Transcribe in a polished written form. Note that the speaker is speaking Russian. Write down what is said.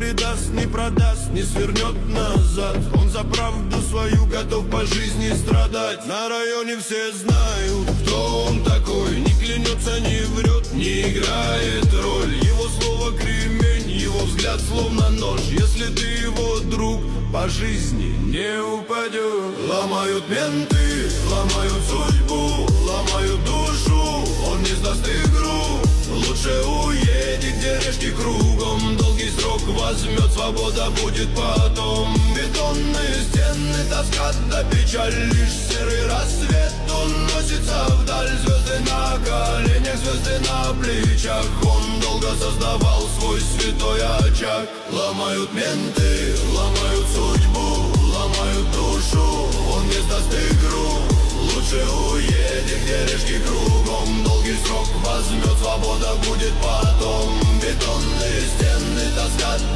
предаст, не продаст, не свернет назад. Он за правду свою готов по жизни страдать. На районе все знают, кто он такой. Не клянется, не врет, не играет роль. Его слово кремень, его взгляд словно нож. Если ты его друг, по жизни не упадет. Ломают менты, ломают судьбу, ломают душу. Он не сдаст игру. Лучше уедет, где решки кругом. Долгий срок возьмет, свобода будет потом. Бетонные стены таскат до печаль. Лишь серый рассвет уносится вдаль. Звезды на коленях, звезды на плечах. Он долго создавал свой святой очаг. Ломают менты, ломают судьбу, ломают душу. Он не сдаст игру. Лучше уедет, где решки кругом. Долгий срок возьмет, свобода будет потом. Бетонные стены таскат